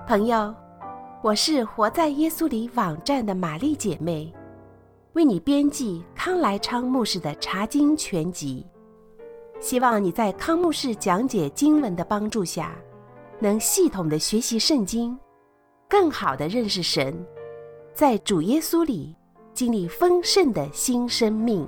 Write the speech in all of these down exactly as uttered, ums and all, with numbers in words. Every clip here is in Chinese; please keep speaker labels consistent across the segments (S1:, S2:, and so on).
S1: 朋友，我是活在耶稣里网站的玛丽姐妹，为你编辑康来昌牧师的查经全集，希望你在康牧师讲解经文的帮助下，能系统的学习圣经，更好的认识神，在主耶稣里经历丰盛的新生命。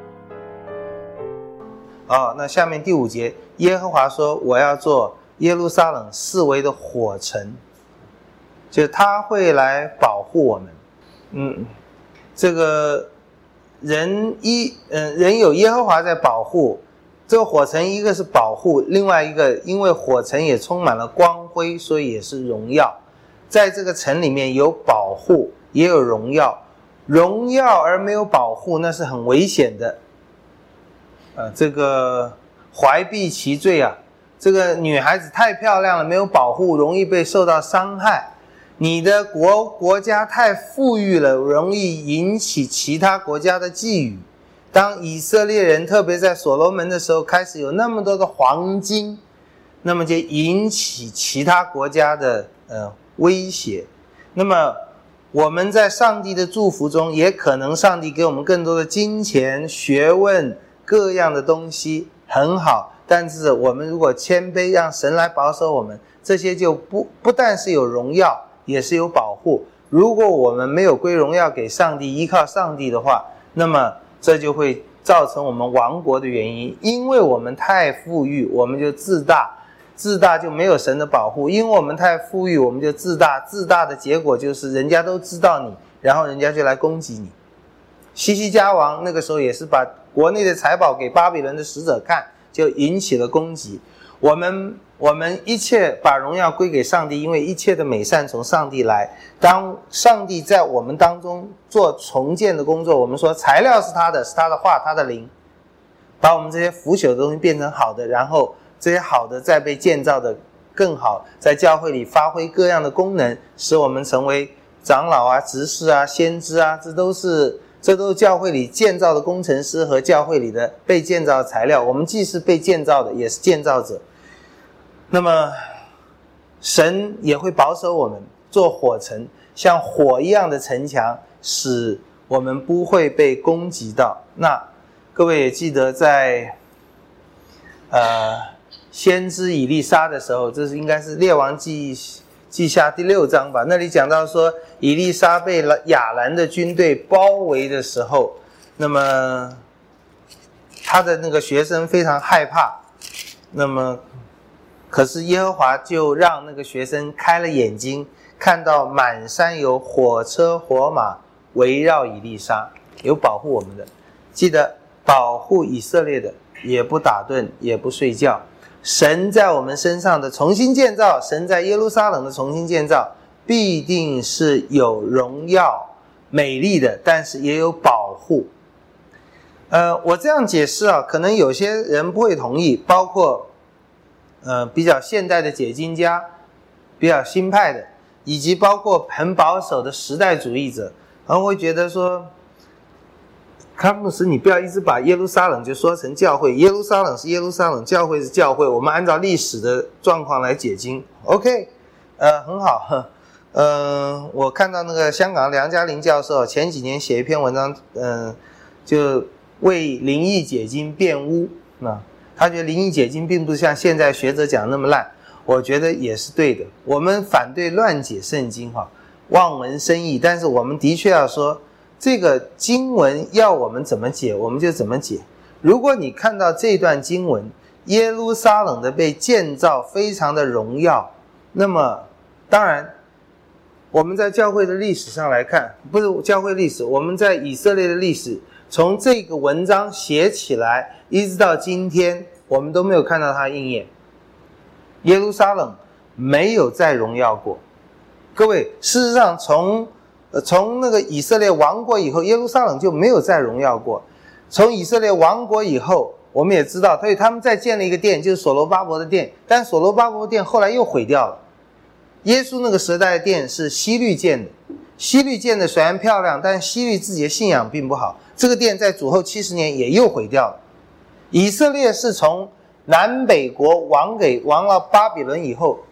S2: 哦，那下面第五节，耶和华说，我要做耶路撒冷四围的火城，就是他会来保护我们。嗯，这个人一嗯人有耶和华在保护，这个火城一个是保护，另外一个因为火城也充满了光辉，所以也是荣耀。在这个城里面有保护，也有荣耀。荣耀而没有保护，那是很危险的。呃，这个怀璧其罪啊，这个女孩子太漂亮了，没有保护，容易被受到伤害。你的国国家太富裕了，容易引起其他国家的觊觎。当以色列人特别在所罗门的时候开始有那么多的黄金，那么就引起其他国家的呃威胁。那么我们在上帝的祝福中，也可能上帝给我们更多的金钱、学问、各样的东西，很好。但是我们如果谦卑，让神来保守我们，这些就不不但是有荣耀，也是有保护。如果我们没有归荣耀给上帝，依靠上帝的话，那么这就会造成我们亡国的原因。因为我们太富裕，我们就自大，自大就没有神的保护。因为我们太富裕，我们就自大，自大的结果就是人家都知道你，然后人家就来攻击你。西西家王那个时候也是把国内的财宝给巴比伦的使者看，就引起了攻击。我们我们一切把荣耀归给上帝，因为一切的美善从上帝来。当上帝在我们当中做重建的工作，我们说材料是他的，是他的话，他的灵，把我们这些腐朽的东西变成好的，然后这些好的再被建造的更好，在教会里发挥各样的功能，使我们成为长老啊、执事啊、先知啊，这都是这都是教会里建造的工程师和教会里的被建造的材料。我们既是被建造的，也是建造者。那么神也会保守我们，做火城，像火一样的城墙，使我们不会被攻击到。那各位也记得在呃先知以利沙的时候，这是应该是列王记记下第六章吧，那里讲到说以利沙被亚兰的军队包围的时候，那么他的那个学生非常害怕，那么可是耶和华就让那个学生开了眼睛，看到满山有火车火马围绕以利沙，有保护我们的。记得保护以色列的，也不打盹，也不睡觉。神在我们身上的重新建造，神在耶路撒冷的重新建造，必定是有荣耀美丽的，但是也有保护。呃，我这样解释啊，可能有些人不会同意，包括呃比较现代的解经家，比较新派的，以及包括很保守的时代主义者，然后会觉得说，康牧师，你不要一直把耶路撒冷就说成教会，耶路撒冷是耶路撒冷，教会是教会，我们按照历史的状况来解经。 OK， 呃，很好。呃，我看到那个香港梁家麟教授前几年写一篇文章，嗯、呃，就为灵异解经辩污，那他觉得灵异解经并不是像现在学者讲那么烂，我觉得也是对的。我们反对乱解圣经哈，望文生义，但是我们的确要说，这个经文要我们怎么解，我们就怎么解。如果你看到这段经文，耶路撒冷的被建造非常的荣耀，那么当然我们在教会的历史上来看，不是教会历史，我们在以色列的历史，从这个文章写起来一直到今天，我们都没有看到它应验。耶路撒冷没有再荣耀过。各位，事实上从呃从那个以色列亡国以后，耶路撒冷就没有再荣耀过。从以色列亡国以后，我们也知道，所以他们再建了一个殿，就是所罗巴伯的殿，但所罗巴伯的殿后来又毁掉了。耶稣那个时代的殿是希律建的，希律建的虽然漂亮，但希律自己的信仰并不好，这个殿在主后七十年也又毁掉了。以色列是从南北国亡给亡了巴比伦以后，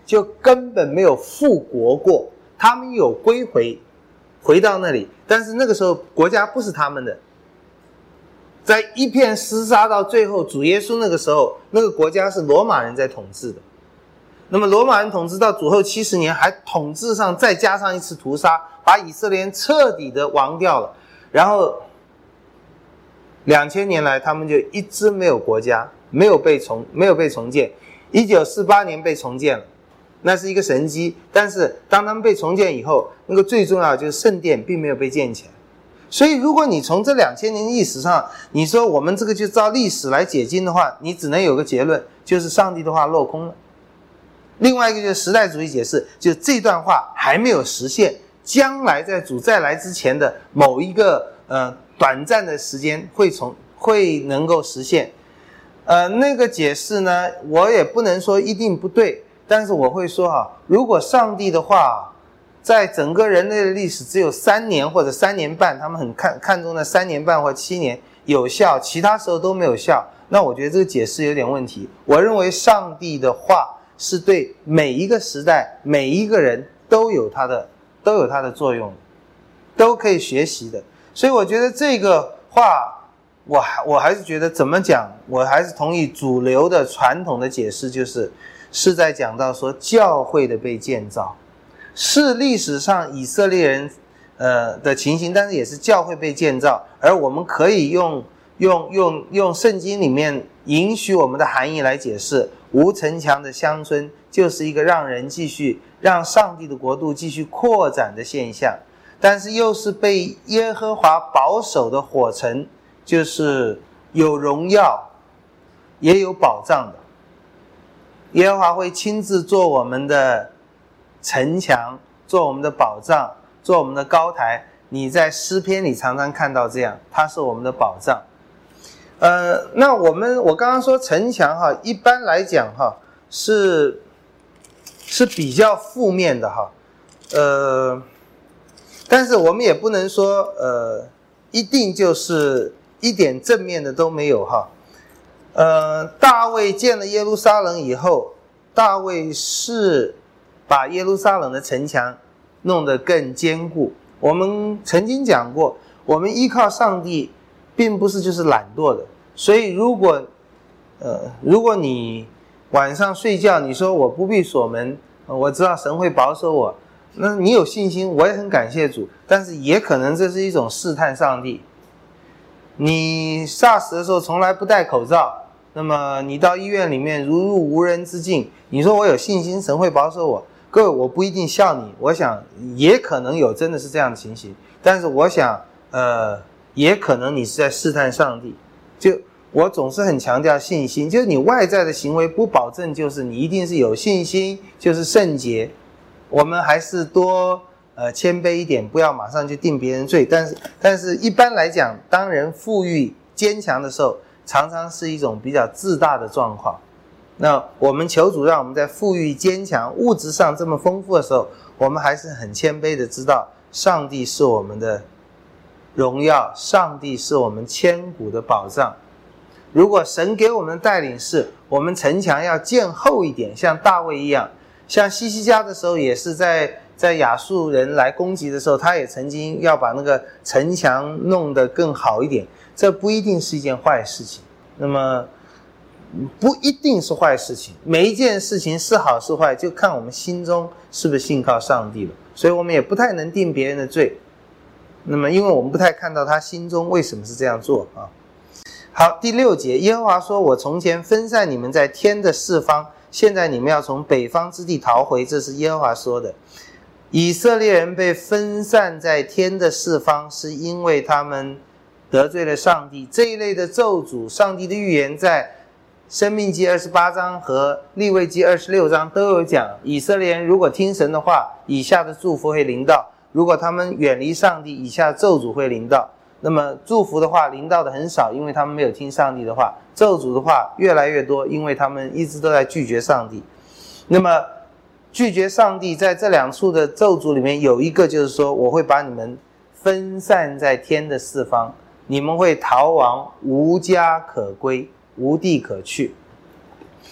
S2: 就根本没有复国过，他们有归回回到那里，但是那个时候国家不是他们的，在一片厮杀到最后，主耶稣那个时候，那个国家是罗马人在统治的。那么罗马人统治到主后七十年，还统治上再加上一次屠杀，把以色列人彻底的亡掉了。然后两千年来，他们就一直没有国家，没有被重没有被重建。一九四八年被重建了，那是一个神迹。但是当他们被重建以后，那个最重要的就是圣殿并没有被建起来。所以如果你从这两千年历史上，你说我们这个就照历史来解经的话，你只能有个结论，就是上帝的话落空了。另外一个就是时代主义解释，就是这段话还没有实现，将来在主再来之前的某一个呃短暂的时间会从会能够实现。呃，那个解释呢，我也不能说一定不对，但是我会说哈，如果上帝的话在整个人类的历史只有三年或者三年半，他们很看看重的三年半或七年有效，其他时候都没有效，那我觉得这个解释有点问题。我认为上帝的话是对每一个时代每一个人都有它的都有它的作用，都可以学习的。所以我觉得这个话我还我还是觉得怎么讲，我还是同意主流的传统的解释，就是是在讲到说教会的被建造，是历史上以色列人呃的情形，但是也是教会被建造，而我们可以用用用用圣经里面允许我们的含义来解释，无城墙的乡村就是一个让人继续让上帝的国度继续扩展的现象，但是又是被耶和华保守的火城，就是有荣耀也有保障的。耶和华会亲自做我们的城墙，做我们的保障，做我们的高台。你在诗篇里常常看到这样，它是我们的保障。呃，那我们我刚刚说城墙哈，一般来讲哈是是比较负面的哈，呃，但是我们也不能说呃一定就是一点正面的都没有哈。呃，大卫建了耶路撒冷以后，大卫是把耶路撒冷的城墙弄得更坚固。我们曾经讲过，我们依靠上帝并不是就是懒惰的，所以如果呃如果你晚上睡觉你说我不必锁门，我知道神会保守我，那你有信心，我也很感谢主，但是也可能这是一种试探上帝。你 SARS 的时候从来不戴口罩，那么你到医院里面如入无人之境，你说我有信心神会保守我，各位我不一定笑你，我想也可能有真的是这样的情形，但是我想呃，也可能你是在试探上帝。就我总是很强调信心，就是你外在的行为不保证就是你一定是有信心就是圣洁，我们还是多呃谦卑一点，不要马上就定别人罪。但是但是一般来讲，当人富裕坚强的时候，常常是一种比较自大的状况。那我们求主让我们在富裕坚强物质上这么丰富的时候，我们还是很谦卑的知道上帝是我们的荣耀，上帝是我们千古的保障。如果神给我们的带领是我们城墙要建厚一点，像大卫一样，像希西家的时候也是在在亚述人来攻击的时候，他也曾经要把那个城墙弄得更好一点，这不一定是一件坏事情。那么不一定是坏事情，每一件事情是好是坏就看我们心中是不是信靠上帝了，所以我们也不太能定别人的罪。那么因为我们不太看到他心中为什么是这样做啊。好，第六节，耶和华说，我从前分散你们在天的四方，现在你们要从北方之地逃回，这是耶和华说的。以色列人被分散在天的四方，是因为他们得罪了上帝。这一类的咒诅，上帝的预言在申命记二十八章和利未记二十六章都有讲，以色列人如果听神的话，以下的祝福会临到；如果他们远离上帝，以下咒诅会临到。那么祝福的话临到的很少，因为他们没有听上帝的话；咒诅的话越来越多，因为他们一直都在拒绝上帝。那么拒绝上帝在这两处的咒诅里面有一个就是说，我会把你们分散在天的四方，你们会逃亡，无家可归，无地可去。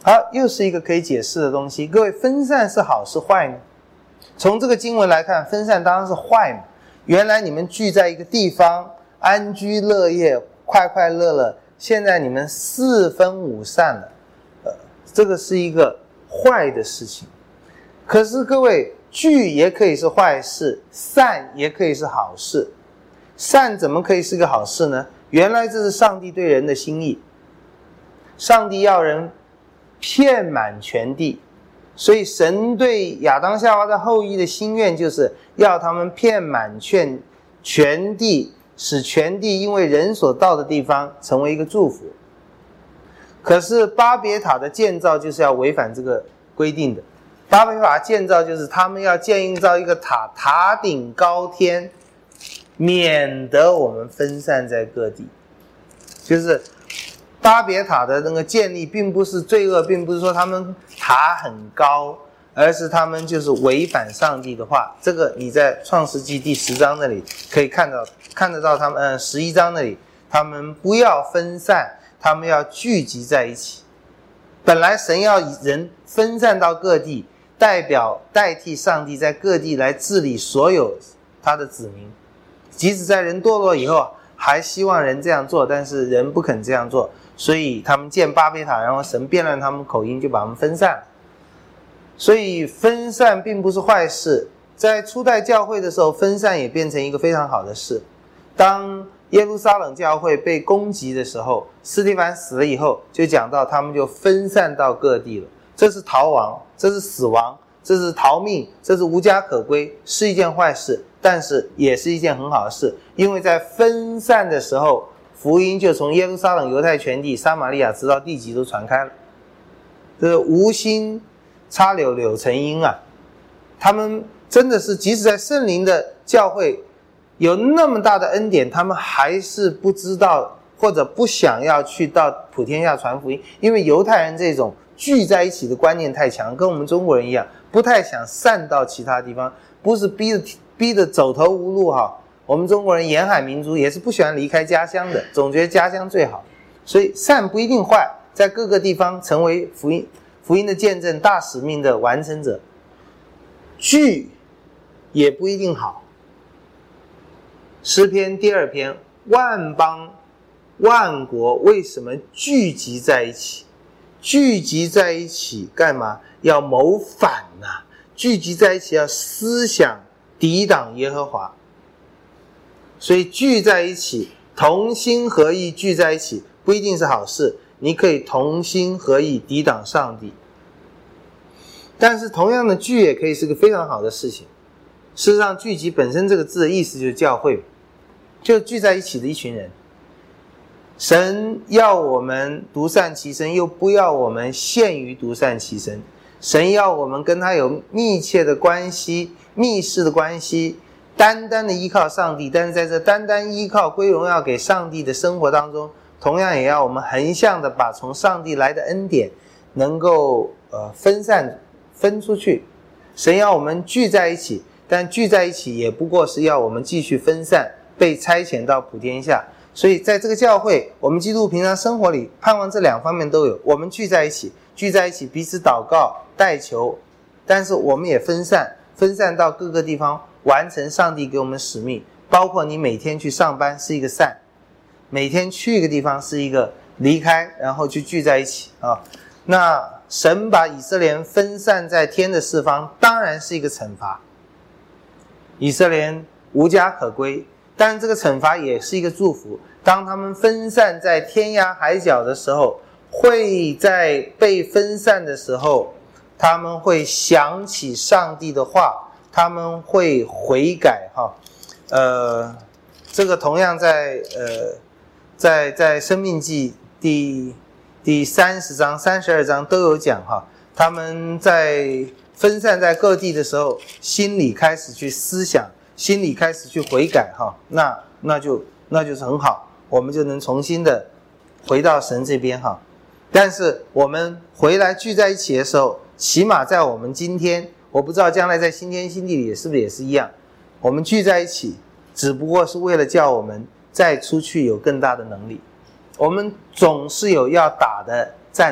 S2: 好，又是一个可以解释的东西。各位，分散是好是坏呢？从这个经文来看，分散当然是坏嘛。原来你们聚在一个地方，安居乐业，快快乐乐，现在你们四分五散了，呃，这个是一个坏的事情。可是各位，聚也可以是坏事，散也可以是好事。散怎么可以是个好事呢？原来这是上帝对人的心意，上帝要人遍满全地，所以神对亚当夏娃的后裔的心愿就是要他们遍满全全地，使全地因为人所到的地方成为一个祝福。可是巴别塔的建造就是要违反这个规定的。巴别塔建造就是他们要建造一个塔，塔顶高天，免得我们分散在各地。就是巴别塔的那个建立并不是罪恶，并不是说他们塔很高，而是他们就是违反上帝的话。这个你在创世纪第十章那里可以看到，看得到他们呃十一章那里，他们不要分散，他们要聚集在一起。本来神要人分散到各地，代表代替上帝在各地来治理所有他的子民。即使在人堕落以后，还希望人这样做，但是人不肯这样做，所以他们建巴别塔，然后神变乱他们口音，就把他们分散。所以分散并不是坏事，在初代教会的时候，分散也变成一个非常好的事。当耶路撒冷教会被攻击的时候，司提反死了以后，就讲到他们就分散到各地了。这是逃亡，这是死亡，这是逃命，这是无家可归，是一件坏事，但是也是一件很好的事。因为在分散的时候，福音就从耶路撒冷、犹太全地、撒玛利亚直到地极都传开了。这是无心插柳，柳成荫啊！他们真的是，即使在圣灵的教会有那么大的恩典，他们还是不知道或者不想要去到普天下传福音，因为犹太人这种聚在一起的观念太强，跟我们中国人一样，不太想散到其他地方，不是逼着逼着走投无路哈。我们中国人沿海民族也是不喜欢离开家乡的，总觉得家乡最好，所以散不一定坏，在各个地方成为福音福音的见证、大使命的完成者。聚也不一定好。诗篇第二篇，万邦万国为什么聚集在一起？聚集在一起干嘛？要谋反啊！聚集在一起要思想抵挡耶和华。所以聚在一起，同心合意聚在一起，不一定是好事。你可以同心合意抵挡上帝，但是同样的聚也可以是个非常好的事情。事实上，聚集本身这个字的意思就是教会，就聚在一起的一群人。神要我们独善其身，又不要我们陷于独善其身。神要我们跟他有密切的关系，密室的关系，单单的依靠上帝。但是在这单单依靠归荣耀给上帝的生活当中，同样也要我们横向的把从上帝来的恩典能够呃分散分出去。神要我们聚在一起，但聚在一起也不过是要我们继续分散，被差遣到普天下。所以在这个教会，我们基督平常生活里盼望这两方面都有。我们聚在一起，聚在一起彼此祷告代求，但是我们也分散分散到各个地方，完成上帝给我们使命。包括你每天去上班是一个散，每天去一个地方是一个离开，然后去聚在一起啊。那神把以色列人分散在天的四方，当然是一个惩罚，以色列人无家可归，但这个惩罚也是一个祝福。当他们分散在天涯海角的时候，会在被分散的时候，他们会想起上帝的话，他们会悔改哈。呃，这个同样在呃，在在申命记第第三十章、三十二章都有讲哈。他们在分散在各地的时候，心里开始去思想，心里开始去悔改哈，那那就那就是很好，我们就能重新的回到神这边哈。但是我们回来聚在一起的时候，起码在我们今天，我不知道将来在新天新地里是不是也是一样，我们聚在一起只不过是为了叫我们再出去有更大的能力。我们总是有要打的战场，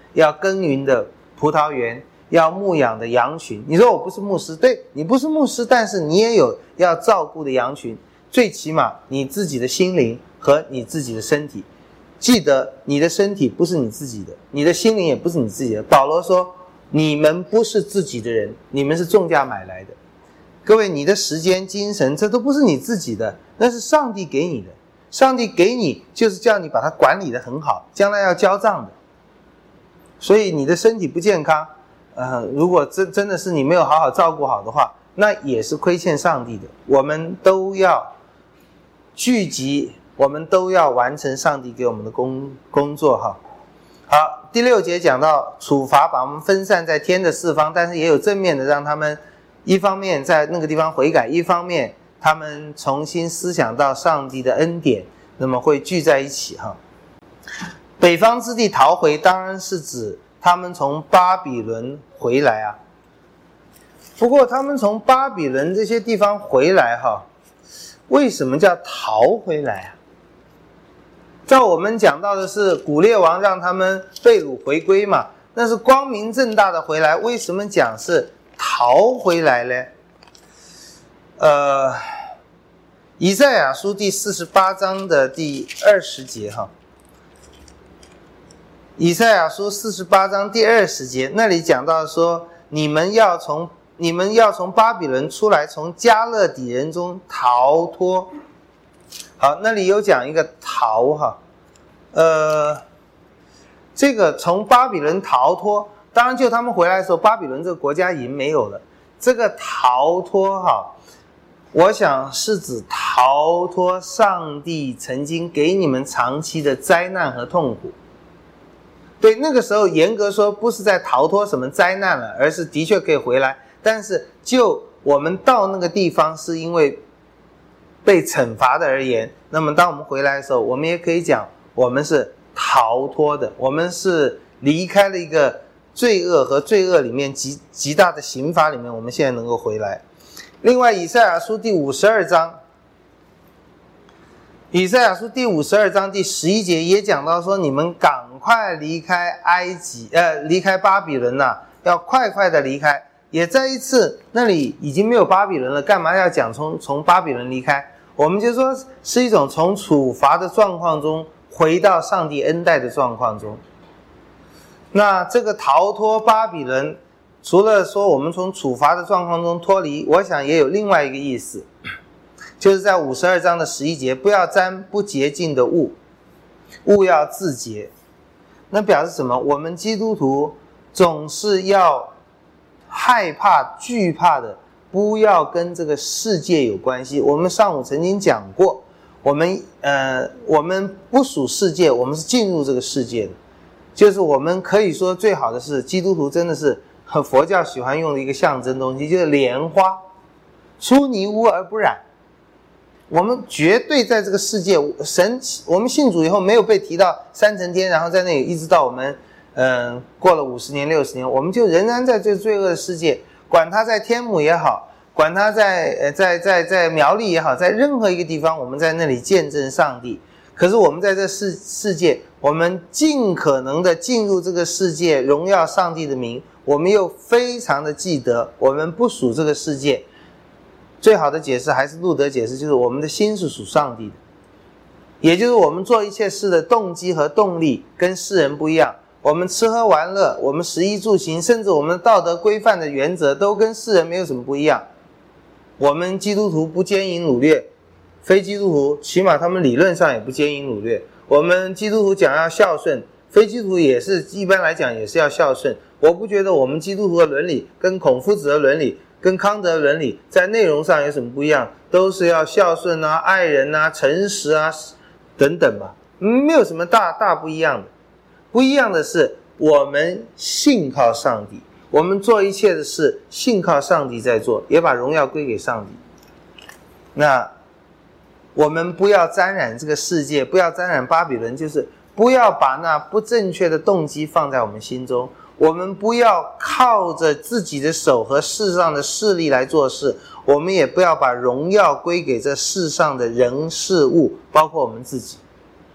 S2: 要耕耘的葡萄园，要牧养的羊群。你说我不是牧师，对，你不是牧师，但是你也有要照顾的羊群，最起码你自己的心灵和你自己的身体。记得你的身体不是你自己的，你的心灵也不是你自己的。保罗说你们不是自己的人，你们是重价买来的。各位，你的时间精神这都不是你自己的，那是上帝给你的。上帝给你就是叫你把它管理得很好，将来要交账的。所以你的身体不健康，呃，如果真真的是你没有好好照顾好的话，那也是亏欠上帝的。我们都要聚集，我们都要完成上帝给我们的工工作哈。好，第六节讲到处罚把我们分散在天的四方，但是也有正面的，让他们一方面在那个地方悔改，一方面他们重新思想到上帝的恩典，那么会聚在一起哈。北方之地逃回，当然是指他们从巴比伦回来啊。不过他们从巴比伦这些地方回来哈，为什么叫逃回来啊？照我们讲到的是古列王让他们被掳回归嘛，那是光明正大的回来，为什么讲是逃回来呢？呃，以赛亚书第四十八章的第二十节哈，以赛亚书四十八章第二十节那里讲到说，你们要从你们要从巴比伦出来，从迦勒底人中逃脱。好，那里有讲一个逃哈，呃，这个从巴比伦逃脱，当然就他们回来的时候，巴比伦这个国家已经没有了。这个逃脱哈，我想是指逃脱上帝曾经给你们长期的灾难和痛苦。对，那个时候严格说不是在逃脱什么灾难了，而是的确可以回来，但是就我们到那个地方是因为被惩罚的而言，那么当我们回来的时候，我们也可以讲我们是逃脱的，我们是离开了一个罪恶和罪恶里面极极大的刑罚里面，我们现在能够回来。另外以赛亚书第五十二章，以赛亚书第五十二章第十一节也讲到说，你们赶快离开埃及，呃，离开巴比伦啊，要快快的离开。也再一次，那里已经没有巴比伦了，干嘛要讲从从巴比伦离开？我们就说是一种从处罚的状况中回到上帝恩待的状况中。那这个逃脱巴比伦，除了说我们从处罚的状况中脱离，我想也有另外一个意思，就是在五十二章的十一节，不要沾不洁净的物，物要自洁。那表示什么？我们基督徒总是要害怕惧怕的，不要跟这个世界有关系。我们上午曾经讲过，我们呃我们不属世界，我们是进入这个世界的。就是我们可以说最好的是，基督徒真的是和佛教喜欢用的一个象征东西，就是莲花出泥污而不染。我们绝对在这个世界，神我们信主以后没有被提到三层天，然后在那里一直到我们嗯、呃、过了五十年六十年，我们就仍然在这罪恶的世界，管它在天母也好，管它在呃在在在苗栗也好，在任何一个地方，我们在那里见证上帝。可是我们在这世世界，我们尽可能的进入这个世界，荣耀上帝的名，我们又非常的记得我们不属这个世界。最好的解释还是路德解释，就是我们的心是属上帝的，也就是我们做一切事的动机和动力跟世人不一样。我们吃喝玩乐，我们食衣住行，甚至我们道德规范的原则都跟世人没有什么不一样。我们基督徒不奸淫掳掠，非基督徒起码他们理论上也不奸淫掳掠。我们基督徒讲要孝顺，非基督徒也是一般来讲也是要孝顺。我不觉得我们基督徒的伦理跟孔夫子的伦理跟康德的伦理在内容上有什么不一样，都是要孝顺啊、爱人啊、诚实啊等等吧，没有什么大大不一样的。不一样的是我们信靠上帝，我们做一切的事信靠上帝在做，也把荣耀归给上帝。那我们不要沾染这个世界，不要沾染巴比伦，就是不要把那不正确的动机放在我们心中。我们不要靠着自己的手和世上的势力来做事，我们也不要把荣耀归给这世上的人事物，包括我们自己。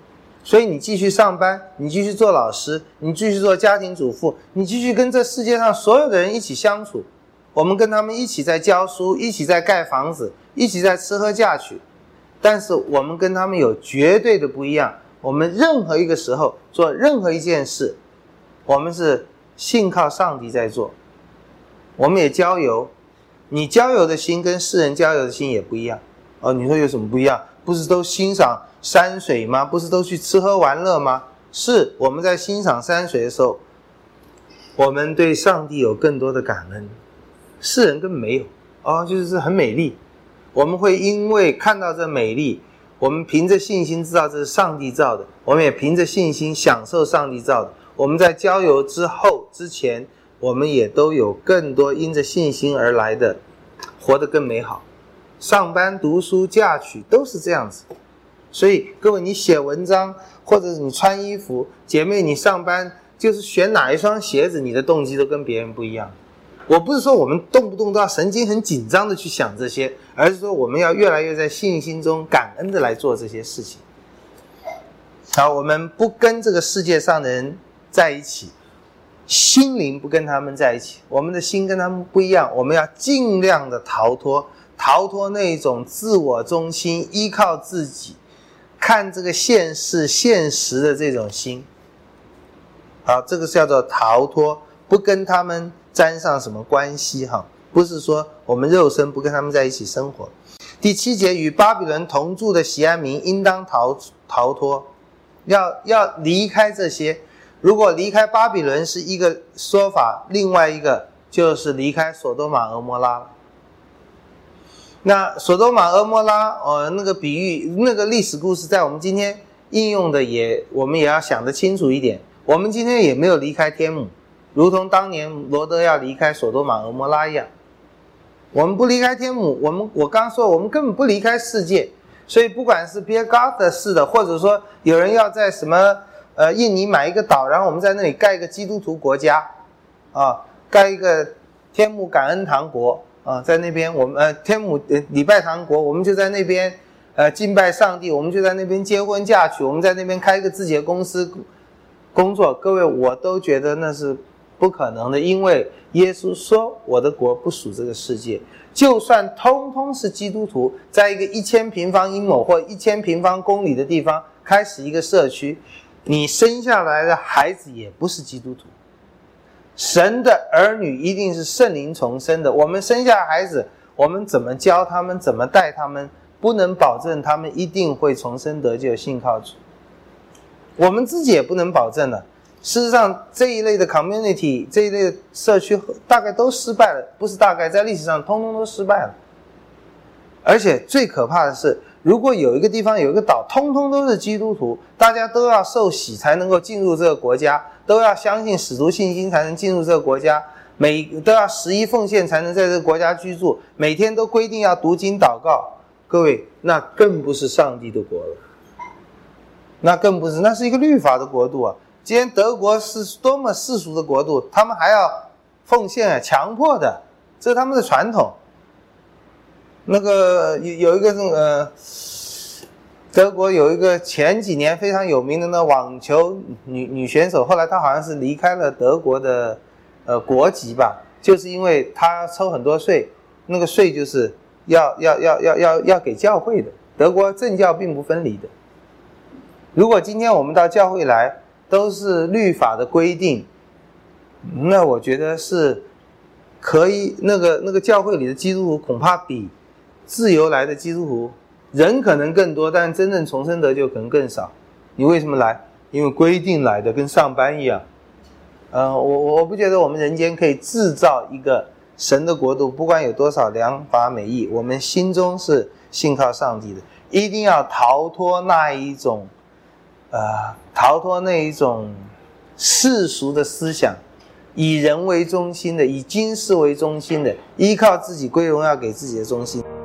S2: 所以你继续上班，你继续做老师，你继续做家庭主妇，你继续跟这世界上所有的人一起相处。我们跟他们一起在教书，一起在盖房子，一起在吃喝嫁娶。但是我们跟他们有绝对的不一样，我们任何一个时候做任何一件事，我们是信靠上帝在做。我们也交友，你交友的心跟世人交友的心也不一样。哦，你说有什么不一样？不是都欣赏山水吗？不是都去吃喝玩乐吗？是，我们在欣赏山水的时候，我们对上帝有更多的感恩，世人根本没有。哦，就是很美丽，我们会因为看到这美丽，我们凭着信心知道这是上帝造的，我们也凭着信心享受上帝造的。我们在交友之后之前，我们也都有更多因着信心而来的活得更美好。上班读书嫁娶都是这样子。所以各位，你写文章或者你穿衣服，姐妹你上班就是选哪一双鞋子，你的动机都跟别人不一样。我不是说我们动不动都要神经很紧张的去想这些，而是说我们要越来越在信心中感恩的来做这些事情。好，我们不跟这个世界上的人在一起，心灵不跟他们在一起，我们的心跟他们不一样，我们要尽量的逃脱逃脱那种自我中心，依靠自己，看这个现世现实的这种心。好，这个是叫做逃脱，不跟他们沾上什么关系哈，不是说我们肉身不跟他们在一起生活。第七节，与巴比伦同住的锡安民应当逃逃脱，要要离开这些。如果离开巴比伦是一个说法，另外一个就是离开索多玛俄摩拉了。那索多玛俄摩拉呃那个比喻，那个历史故事在我们今天应用的也我们也要想得清楚一点。我们今天也没有离开天母，如同当年罗德要离开索多玛俄摩拉一样。我们不离开天母，我们我刚说我们根本不离开世界。所以不管是 Pierre Gardner 式的，或者说有人要在什么呃印尼买一个岛，然后我们在那里盖一个基督徒国家啊，盖一个天母感恩堂国啊，在那边我们呃天母呃礼拜堂国，我们就在那边呃敬拜上帝，我们就在那边结婚嫁娶，我们在那边开一个自己的公司工作。各位，我都觉得那是不可能的，因为耶稣说我的国不属这个世界。就算通通是基督徒，在一个一千平方英亩或一千平方公里的地方开始一个社区，你生下来的孩子也不是基督徒。神的儿女一定是圣灵重生的，我们生下孩子，我们怎么教他们，怎么带他们，不能保证他们一定会重生得救信靠主，我们自己也不能保证的。事实上这一类的 community， 这一类的社区大概都失败了，不是大概，在历史上通通都失败了。而且最可怕的是，如果有一个地方有一个岛通通都是基督徒，大家都要受洗才能够进入这个国家，都要相信使徒信心才能进入这个国家，每都要十一奉献才能在这个国家居住，每天都规定要读经祷告。各位，那更不是上帝的国了，那更不是，那是一个律法的国度啊。今天德国是多么世俗的国度，他们还要奉献啊，强迫的，这是他们的传统。那个有一个呃，德国有一个前几年非常有名的那网球女女选手，后来她好像是离开了德国的呃国籍吧，就是因为她抽很多税，那个税就是要要要要要要给教会的。德国政教并不分离的。如果今天我们到教会来，都是律法的规定，那我觉得是可以，那个那个教会里的基督徒恐怕比自由来的基督徒人可能更多，但真正重生得救可能更少。你为什么来？因为规定来的，跟上班一样。呃，我我不觉得我们人间可以制造一个神的国度，不管有多少良法美意，我们心中是信靠上帝的，一定要逃脱那一种呃，逃脱那一种世俗的思想，以人为中心的，以今世为中心的，依靠自己归荣耀给自己的中心。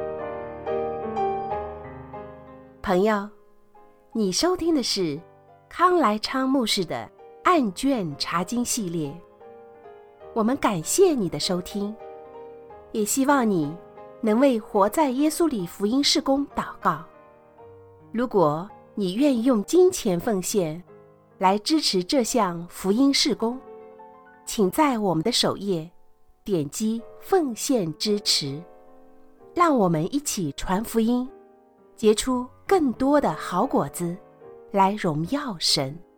S1: 朋友，你收听的是康来昌牧师的案卷查经系列，我们感谢你的收听，也希望你能为活在耶稣里福音事工祷告。如果你愿意用金钱奉献来支持这项福音事工，请在我们的首页点击奉献支持，让我们一起传福音，结出更多的好果子，来荣耀神。